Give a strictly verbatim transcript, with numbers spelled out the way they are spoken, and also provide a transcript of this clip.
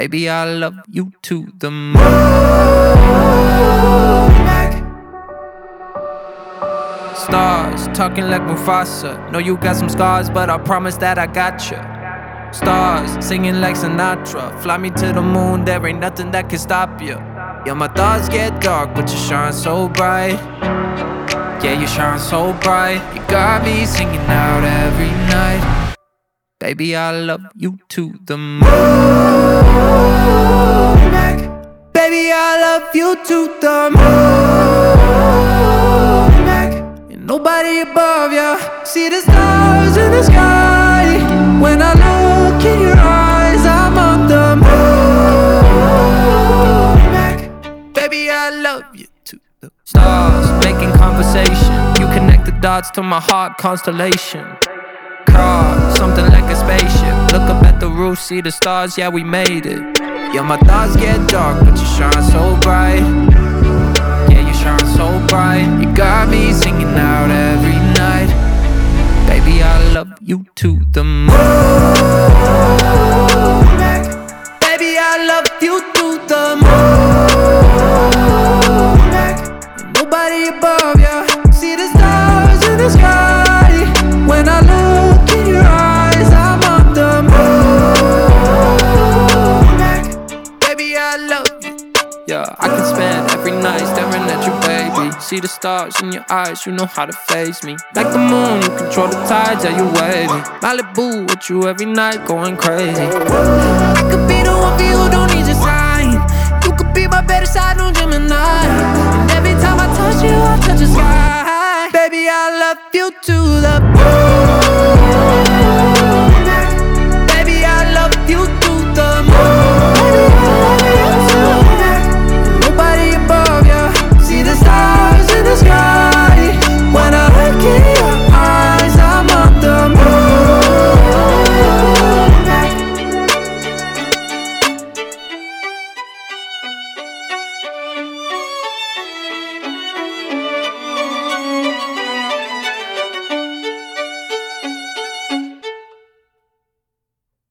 Baby, I love you to the moon. Stars, talking like Mufasa. Know you got some scars, but I promise that I got you. Stars, singing like Sinatra. Fly me to the moon, there ain't nothing that can stop you. Yeah, my thoughts get dark, but you shine so bright. Yeah, you shine so bright. You got me singing out every night. Baby, I love you to the moon. Baby, I love you to the moon. And nobody above ya. See the stars in the sky. When I look in your eyes, I'm on the moon. Baby, I love you to the stars, making conversation. You connect the dots to my heart constellation. Car, something like a spaceship. Look up at the roof, see the stars, yeah, we made it. Yeah, my thoughts get dark, but you shine so bright. Yeah, you shine so bright. You got me singing out every night. Baby, I love you to the moon. Baby, I love you to the moon. Nobody above ya. See the stars in the sky. When I look in your eyes, I'm on the moon. Baby, I love you. Yeah, I can spend every night staring at you, baby. See the stars in your eyes, you know how to faze me. Like the moon, you control the tides, yeah, you wavy. Malibu with you every night, going crazy.